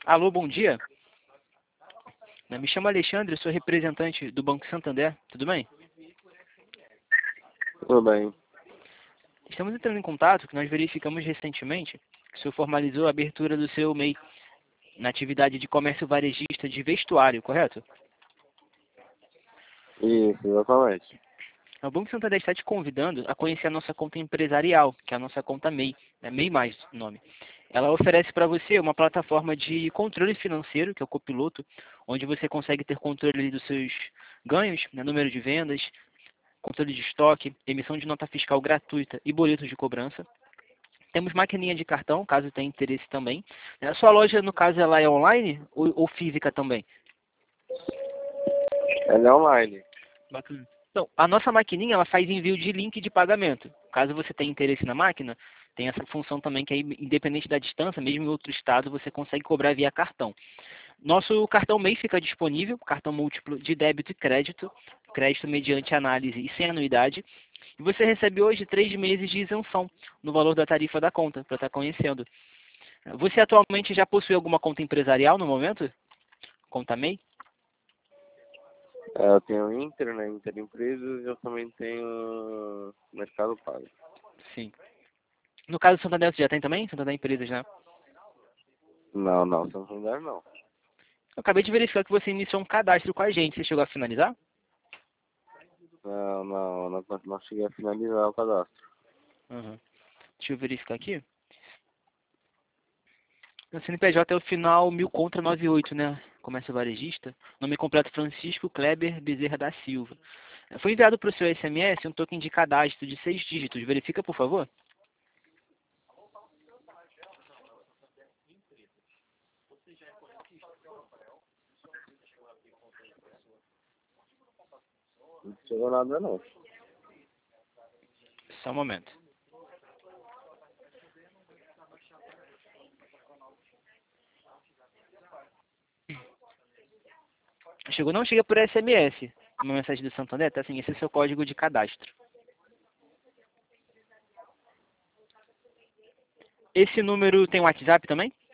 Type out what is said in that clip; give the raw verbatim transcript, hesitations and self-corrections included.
Alô, bom dia. Me chamo Alexandre, sou representante do Banco Santander. Tudo bem? Tudo bem. Estamos entrando em contato que nós verificamos recentemente que o senhor formalizou a abertura do seu M E I na atividade de comércio varejista de vestuário, correto? Isso, exatamente. O Banco Santander está te convidando a conhecer a nossa conta empresarial, que é a nossa conta M E I, né? M E I mais o nome. Ela oferece para você uma plataforma de controle financeiro, que é o Copiloto, onde você consegue ter controle dos seus ganhos, né? Número de vendas, controle de estoque, emissão de nota fiscal gratuita e boletos de cobrança. Temos maquininha de cartão, caso tenha interesse também. A sua loja, no caso, ela é online ou, ou física também? Ela é online. Bacana. Então, a nossa maquininha ela faz envio de link de pagamento. Caso você tenha interesse na máquina, tem essa função também que é independente da distância, mesmo em outro estado, você consegue cobrar via cartão. Nosso cartão M E I fica disponível, cartão múltiplo de débito e crédito, crédito mediante análise e sem anuidade. E você recebe hoje três meses de isenção no valor da tarifa da conta, para estar conhecendo. Você atualmente já possui alguma conta empresarial no momento? Conta M E I? É, eu tenho Inter, né? Inter Empresas, e eu também tenho Mercado Pago. Sim. No caso do Santander, você já tem também? Santander Empresas, né? Não, não, Santander não. Eu acabei de verificar que você iniciou um cadastro com a gente. Você chegou a finalizar? Não, não, não, não cheguei a finalizar o cadastro. Uhum. Deixa eu verificar aqui. O C N P J é o final mil contra noventa e oito, né? Comércio varejista. Nome completo Francisco Kleber Bezerra da Silva. Foi enviado para o seu S M S um token de cadastro de seis dígitos. Verifica, por favor. Não chegou nada não. Só um momento. Chegou, não chega por S M S. Uma mensagem do Santander, tá assim, esse é o seu código de cadastro. Esse número tem WhatsApp também?